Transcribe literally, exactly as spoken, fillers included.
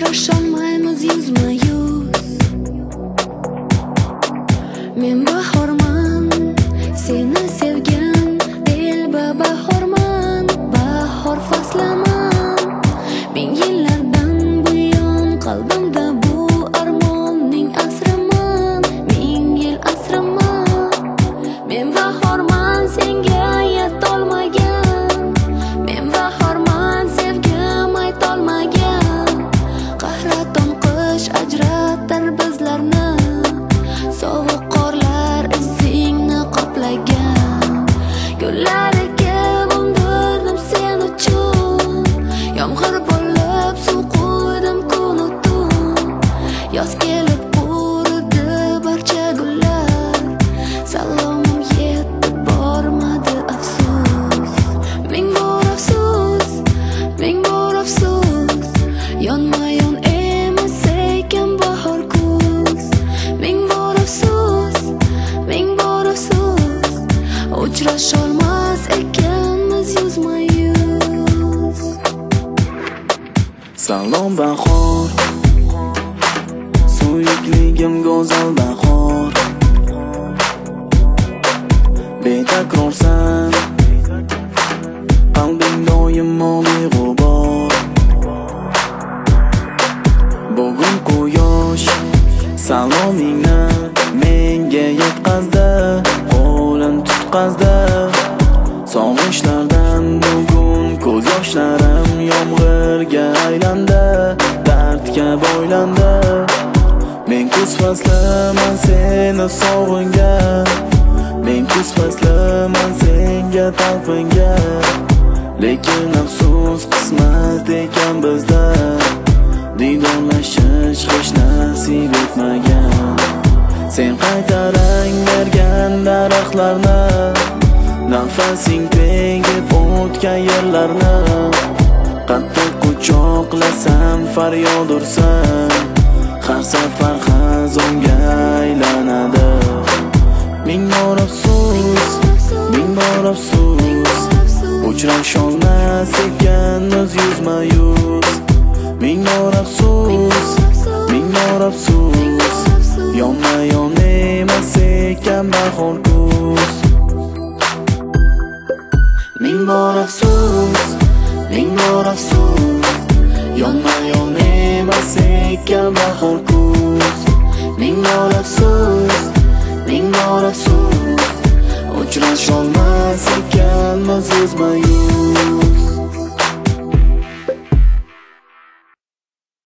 Uchrasholmaymiz yuzma-yuz. Men bahorman, seni sevgan dilba bahorman, bahor fasliman. Ming yillardan buyon qalbimda bu armonning asriman, ming yil asriman. Men bahorman, senga yetolmagan, men bahorman, sevgim aytolmagan. Qahraton qish ajratar bizlarni, sovuq qorlar izingni qoplagan. Gullar ekib undirdim sen uchun, yomg'ir bo'lib suv quydim kun-u tun. Yoz kelib quridi barcha gullar, salomim yetib bormadi afsus. Ming bor afsus, ming bor afsus, yonma-yon emas ekan bahor kuz. Ming bor afsus, ming bor afsus, uchrasholmas ekanmiz yuzma-yuz. Salom bahor, suyukligim go'zal bahor. Betakrorsan, qalbing doimo beg'ubor. Bugun quyosh salomingni menga yetkazdi, qo'lim tutqazdi. Sog'inchlardan bugun ko'z yoshlarim yomg'irga aylandi, dardga boylandi. Men kuz fasliman seni sog'ingan, men kuz fasliman senga talpingan. Lekin afsus qismat ekan bizda, didorlashish hech nasib etmagan. Sen qaytarang bergan daraxtlarni, nafasing tegib o'tgan yerlarni. Qattiq quchoqlasam faryod ursan, har safar xazonga aylanadi. Ming bor afsus, ming bor afsus, uchrasholmas ekanmiz yuzma-yuz. Ming bor afsus, ming bor afsus, yonma-yon emas ekan bahor kuz. Ming bor afsus, ming bor afsus, yonma-yon emas ekan bahor kuz. Ming bor afsus, ming bor afsus, uchrasholmas ekanmiz yuzma-yuz.